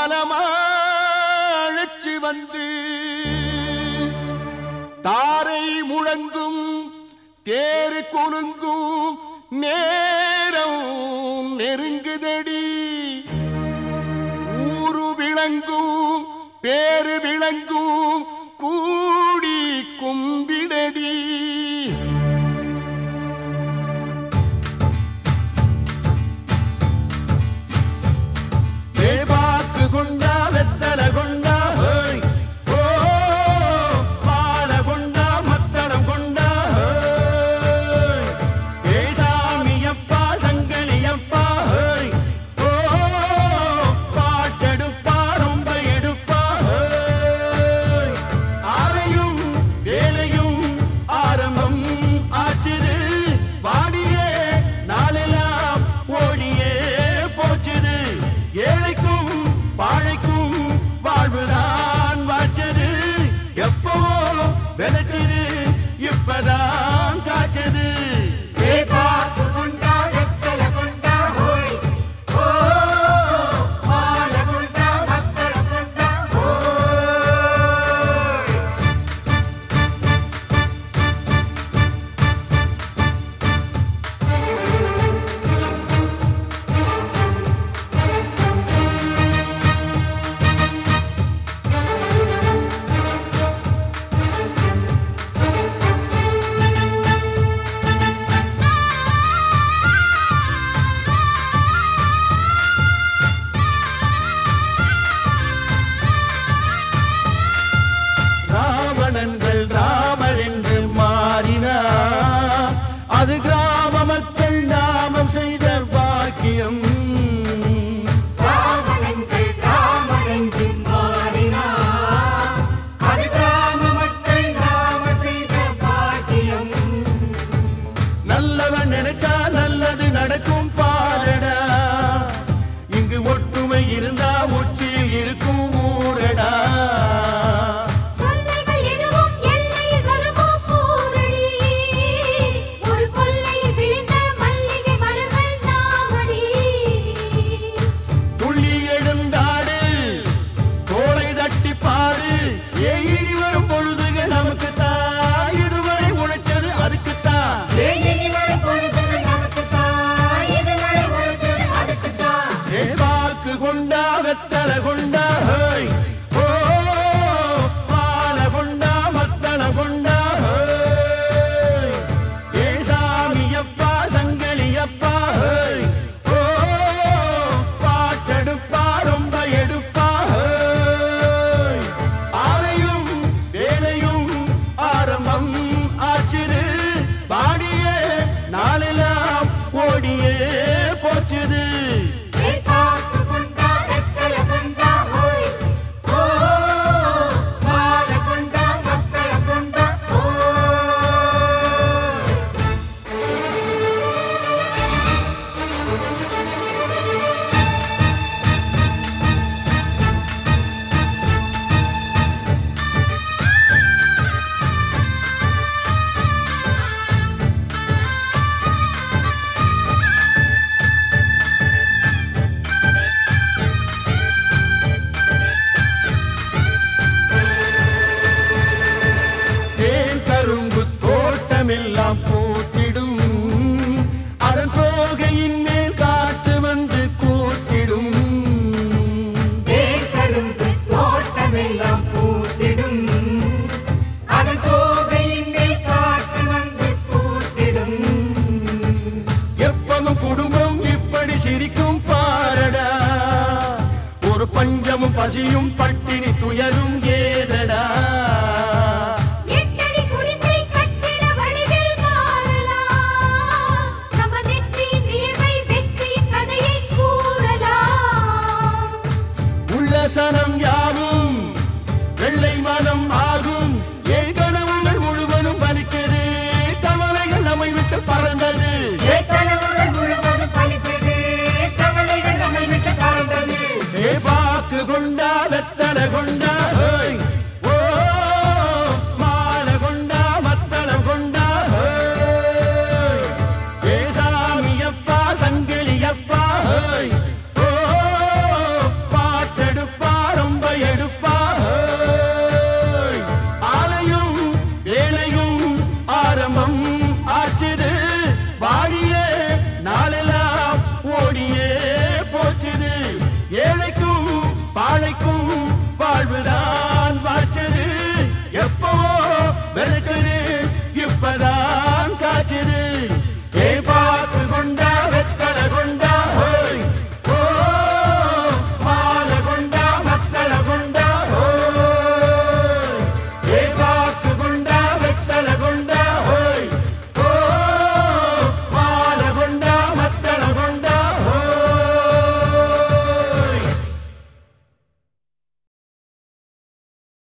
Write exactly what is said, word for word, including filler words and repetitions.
ஊர்வலமாழச்சு வந்து தாரை முழங்கும் தேரு கொலுங்கும் நேரம் நெருங்குதடி ஊரு விளங்கும் பேரு விளங்கும் கூடி கும்பிடடி தேவாக்கு கொண்டா வெத்தல கொண்டா ஓ பால கொண்டா மத்தளம் கொண்டா ஏ சாமியப்பா சங்கலியப்பா ஓ பாட்டெடுப்பா ரொம்ப எடுப்பா ஆரையும் வேலையும் ஆரம்பம் ஆச்சுது வாடியே நாளெல்லாம் ஓடியே போச்சுது ஏழைக்கும் பாழைக்கும் வாழ்வுதான் வாச்சது எப்பவோ விளைச்சது இப்பதான் காய்ச்சது அது கிராம மக்கள் நாமம் செய்த பாக்கியம் நல்லவன் நினைச்சா நல்லது நடக்கும் பாரடா இங்கு ஒற்றுமை இருந்தா உச்சியில் இருக்கும் ஊரடா கொண்டா வெத்தல கொண்டா ஓ பால கொண்டா மத்தள கொண்டா ஏ சாமியப்பா சங்கலியப்பா ஓ பாட்டெடுப்பா ரொம்ப எடுப்பா ஆரையும் வேலையும் ஆரம்பம் ஆச்சுது பாடியே நாளெல்லாம் ஓடியே போச்சுது எல்லாம் போட்டிடும் அதன் போகையின் மேல் காற்று வந்து கூட்டிடும் தோட்டமெல்லாம் போட்டிடும் அதன் போகையின் மேல் காற்று வந்து கூட்டிடும் எப்பவும் குடும்பம் இப்படி சிரிக்கும் பாரடா ஒரு பஞ்சமும் பசியும் பட்டினி துயரும்